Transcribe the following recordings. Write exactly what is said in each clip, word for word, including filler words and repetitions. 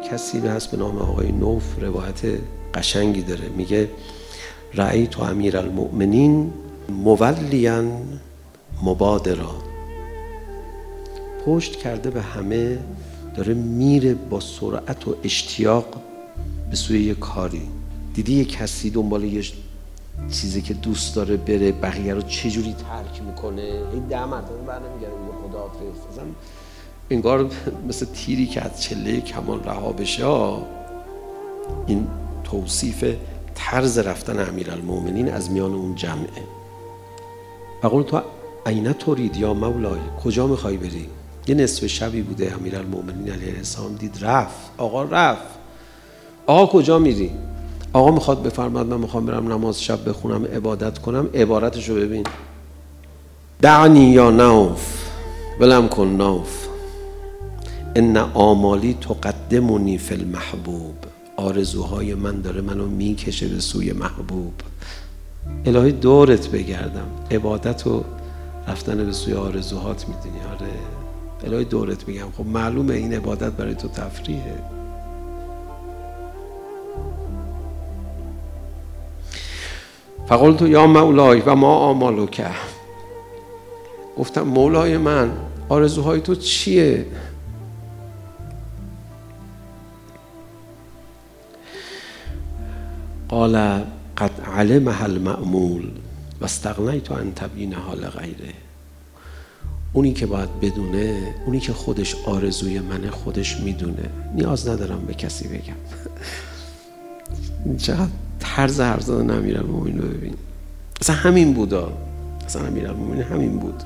کسی هست به نام آقای نوف، روایت قشنگی داره، میگه رأیت امیرالمؤمنین مولیا مبادرا، پشت کرده به همه، داره میره با سرعت و اشتیاق به سوی یه کاری. دیدی یه کسی دنبال یه چیزی که دوست داره بره، بقیه رو چجوری ترک میکنه، این ده مرتبه برنمیگره میگه خداحافظ، اصلا انگار مثل تیری که از چله کمان رها بشه. این توصیف طرز رفتن امیرالمؤمنین از میان اون جمعه. و تو عینه ترید یا مولای، کجا میخوای بری؟ یه نصف شبی بوده، امیرالمؤمنین علیه السلام دید رفت. آقا رفت. آقا کجا میری؟ آقا میخواد بفرماد من میخوام برم نماز شب بخونم، عبادت کنم. عبارتشو ببین، دعنی یا نوف، ولم کن نوف، ان آمالی تقدمنی فی المحبوب، آرزوهای من داره منو میکشه به سوی محبوب. الهی دورت بگردم. عبادت و رفتن به سوی آرزوهات میدونی. آره الهی دورت بگم. خب معلومه این عبادت برای تو تفریحه. فقلت یا مولای و ما آمالک، گفتم مولای من آرزوهای تو چیه؟ قال قد علمها المأمول و استغنیت عن تبیینها لغیره. اونی که باید بدونه، اونی که خودش آرزوی منه خودش میدونه، نیاز ندارم به کسی بگم. چقدر طرز حرف زدن امیرالمؤمنین رو ببین. اصلا همین بودا، اصلا امیرالمؤمنین همین بود.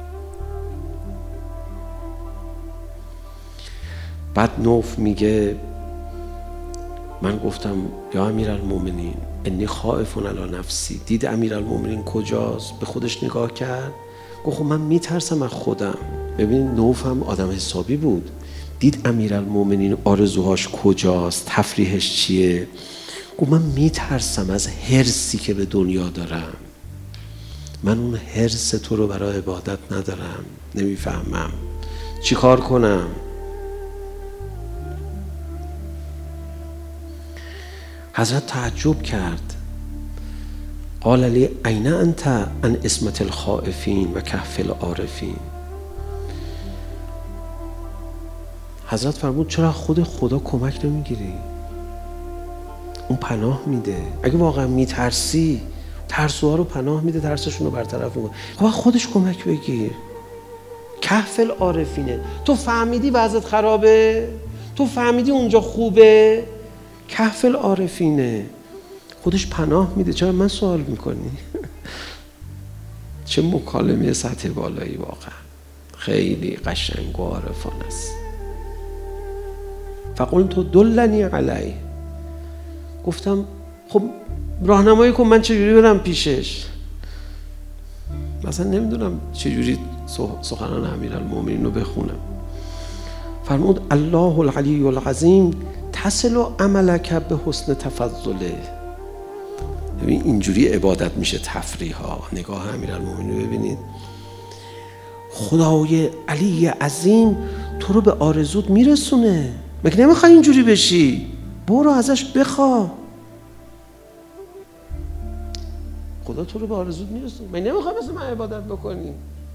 بعد نوف میگه من گفتم یا امیرالمؤمنین انی خائف علی نفسی. دید امیرالمؤمنین کجاست، به خودش نگاه کرد، گفت من میترسم از خودم. ببین نوف هم آدم حسابی بود، دید امیرالمؤمنین آرزوهاش کجاست، تفریحش چیه، گفت من میترسم از حرصی که به دنیا دارم. من اون حرص تو رو برای عبادت ندارم، نمیفهمم چی کار کنم. حضرت تعجب کرد. قال لی این انت عن عصمت الخائفین و کهف العارفین. حضرت فرمود چرا خود خدا کمک نمیگیری؟ اون پناه میده. اگه واقعا میترسی، ترسوها رو پناه میده، ترسشون رو برطرف میکنه. خب خودش کمک بگیر. کهف العارفینه. تو فهمیدی وضعت خرابه، تو فهمیدی اونجا خوبه، کهف العارفینه، خودش پناه میده. چرا من سوال میکنی؟ چه مکالمه سطح بالایی، واقعا خیلی قشنگ و عارفانه است. فقلت دلنی علیه، گفتم خب راهنمایی کن من چجوری برم پیشش. مثلا نمیدونم چجوری سخنان امیرالمؤمنین رو بخونم. فرمود الله العلی العظیم تصل عملک به حسن تفضله. ببین اینجوری عبادت میشه تفریح ها. نگاه امیرالمؤمنین رو ببینید. خدای علی عظیم تو رو به آرزوت میرسونه. مگه نمیخوای اینجوری بشی؟ برو ازش بخوا. خدا تو رو به آرزوت میرسونه. مگه نمیخوای مثل من عبادت بکنی؟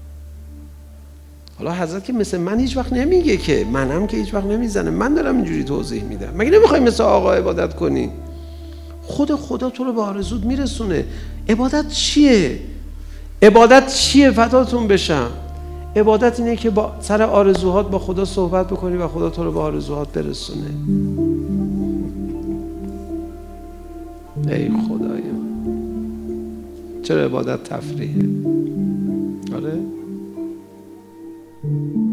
حالا حضرت که مثل من هیچ وقت نمیگه که، منم که هیچ وقت نمیزنه، من دارم اینجوری توضیح میدم. مگه نمیخوای مثل آقا عبادت کنی؟ خود خدا تو رو به آرزوت میرسونه. عبادت چیه؟ عبادت چیه؟ فداتون بشم. عبادت اینه که با سر آرزوهات با خدا صحبت بکنی و خدا تو رو به آرزوهات برسونه. ای خدای من، چرا عبادت تفریحه؟ آره